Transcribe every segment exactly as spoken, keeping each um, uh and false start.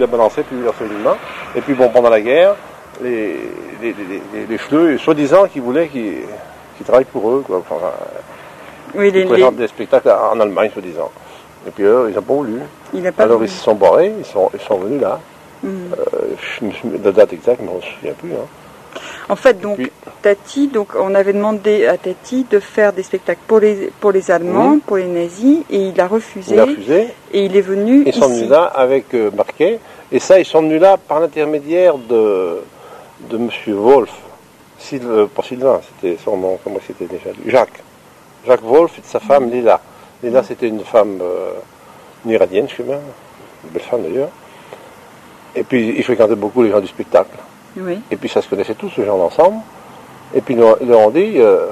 balancer, puis absolument. Et puis bon, pendant la guerre, les, les, les, les, les Schleux, soi-disant, qui voulaient qu'ils qu'ils travaillent pour eux, quoi. Enfin, oui, les, ils présentent les... des spectacles en Allemagne, soi-disant. Et puis eux, ils n'ont pas voulu. Il a pas Alors voulu. ils se sont barrés, ils sont, ils sont venus là. Mm. Euh, la date exacte, je ne me souviens plus. Hein. En fait, donc, puis, Tati, donc, on avait demandé à Tati de faire des spectacles pour les, pour les Allemands, mmh. pour les nazis, et il a refusé. Il a refusé. Et il est venu Ils sont ici. venus là avec euh, Marquet. Et ça, ils sont venus là par l'intermédiaire de, de M. Wolf. Sylve, pas Sylvain, c'était son nom, comment c'était déjà lui Jacques. Jacques Wolf et de sa femme mmh. Lila. Lila, mmh. c'était une femme, euh, une iranienne, je sais bien, une belle femme d'ailleurs. Et puis, il fréquentait beaucoup les gens du spectacle. Oui. Et puis ça se connaissait tous, ces gens ensemble. Et puis ils leur ont dit, euh,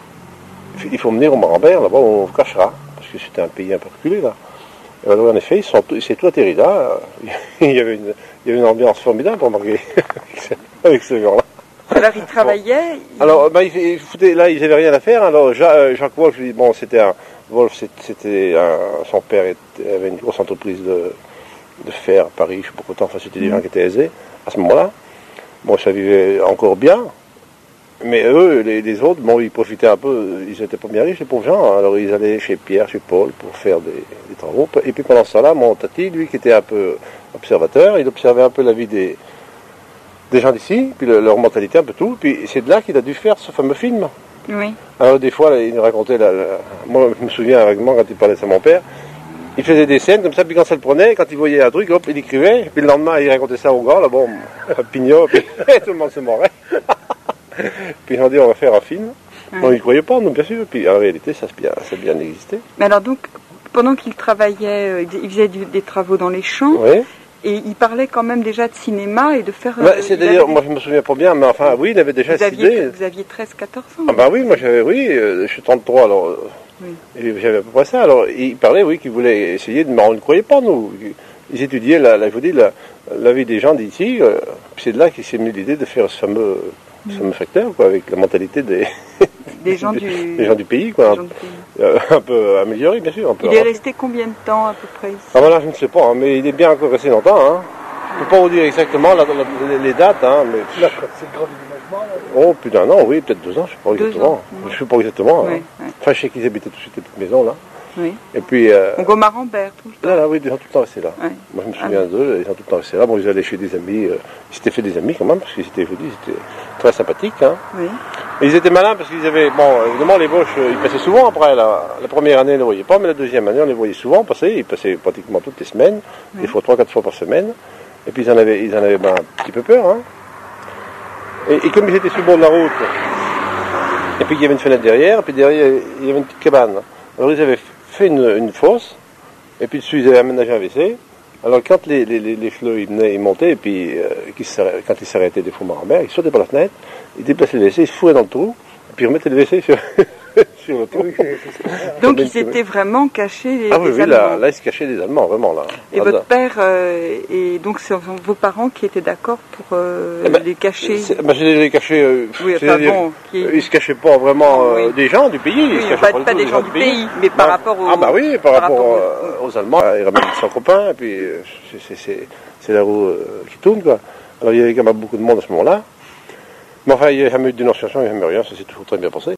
il faut venir au Marambert, là-bas on vous cachera, parce que c'était un pays un peu reculé là. Et alors en effet, ils sont, c'est tout atterri là. il, y avait une, il y avait une ambiance formidable pour marquer avec ce gens-là. Alors ils travaillaient. Bon. Il... Alors ben, ils foutaient, là ils n'avaient rien à faire. Alors Jacques, Jacques Wolf, bon c'était un Wolf, c'était un, son père était, avait une grosse entreprise de, de fer à Paris, je sais pas pourquoi, enfin c'était des gens qui étaient aisés à ce moment-là. Bon, ça vivait encore bien, mais eux, les, les autres, bon, ils profitaient un peu, ils n'étaient pas bien riches, les pauvres gens, alors ils allaient chez Pierre, chez Paul, pour faire des, des travaux, et puis pendant ce temps-là, mon tati, lui, qui était un peu observateur, il observait un peu la vie des, des gens d'ici, puis le, leur mentalité, un peu tout, puis c'est de là qu'il a dû faire ce fameux film. Oui. Alors des fois, là, il nous racontait, la, la, moi, je me souviens vaguement quand il parlait de mon père, il faisait des scènes comme ça, puis quand ça le prenait, quand il voyait un truc, hop, il écrivait, puis le lendemain, il racontait ça au gars, là, bon, un pignot, puis tout le monde se morait. Puis ils ont dit, on va faire un film. Ouais. On n'y croyait pas, nous, bien sûr, puis en réalité, ça a bien, bien existé. Mais alors donc, pendant qu'il travaillait, il faisait du, des travaux dans les champs, oui. Et il parlait quand même déjà de cinéma et de faire... Bah, euh, C'est-à-dire, moi je me souviens pas bien, mais enfin, oui, il avait déjà vous cette aviez, idée. Vous aviez treize quatorze ans. Ah bah oui, moi j'avais, oui, euh, je suis trente-trois, alors... Oui. J'avais à peu près ça. Alors, il parlait, oui, qu'il voulait essayer de... Mais on ne croyait pas, nous. Ils étudiaient, la, la, je vous dis, la, la vie des gens d'ici. Euh, puis c'est de là qu'il s'est mis l'idée de faire ce fameux, mm. ce fameux facteur, quoi, avec la mentalité des... des gens du... des gens du pays, quoi. Du pays. Euh, un peu amélioré, bien sûr. Un peu il est resté combien de temps, à peu près, ici? Ah voilà, je ne sais pas, hein, mais il est bien encore resté longtemps, hein. Je ne peux pas vous dire exactement la, la, les dates, hein, mais... C'est le grand déménagement, là? Oh, plus d'un an, oui, peut-être deux ans, je ne sais pas deux exactement. Ans. Je ne sais pas exactement. Oui, hein. Oui. Enfin, je sais qu'ils habitaient tous cette petite maison, là. Oui. Et puis... Euh, Donc au Marambert, tout le temps. Là, là, oui, ils sont tout le temps restés là. Oui. Moi, je me souviens ah, d'eux, ils sont tout le temps restés là. Bon, ils allaient chez des amis, euh, ils s'étaient fait des amis quand même, parce qu'ils étaient, je vous dis, ils étaient très sympathiques, hein. Oui. Et ils étaient malins parce qu'ils avaient... Bon, évidemment, les Boches, ils passaient souvent après. La, la première année, on ne les voyait pas, mais la deuxième année, on les voyait souvent passer. Ils passaient pratiquement toutes les semaines, oui. Des fois trois, quatre fois par semaine. Et puis ils en avaient, ils en avaient ben, un petit peu peur. Hein. Et, et comme ils étaient sur le bord de la route, et puis il y avait une fenêtre derrière, et puis derrière il y avait une petite cabane. Alors ils avaient fait une, une fosse, et puis dessus ils avaient aménagé un W C. Alors quand les, les, les, les fleurs ils venaient, ils montaient, et puis euh, quand ils s'arrêtaient des fois Marambert, ils sautaient par la fenêtre, ils déplaçaient le W C, ils se fourraient dans le trou, et puis ils remettaient le W C sur, sur le trou. Donc ils s'étaient vraiment cachés les, ah oui, les oui, Allemands. Là, là ils se cachaient des Allemands, vraiment là. Et là, votre là. père, euh, et donc c'est vos parents qui étaient d'accord pour euh, eh ben, les cacher ben, je les cacher, euh, oui, enfin, bon, qui... ils se cachaient pas vraiment euh, oui. des gens du pays. Oui, ils se pas, pas, pas des gens du pays, pays mais par non. rapport aux... Ah bah oui, par, par rapport, rapport aux, aux... aux Allemands. Ils ramènent son copain, et puis c'est la roue euh, qui tourne, quoi. Alors il y avait quand même beaucoup de monde à ce moment-là. Mais enfin, il n'y a jamais eu de dénonciation, il n'y a jamais rien, ça s'est toujours très bien passé.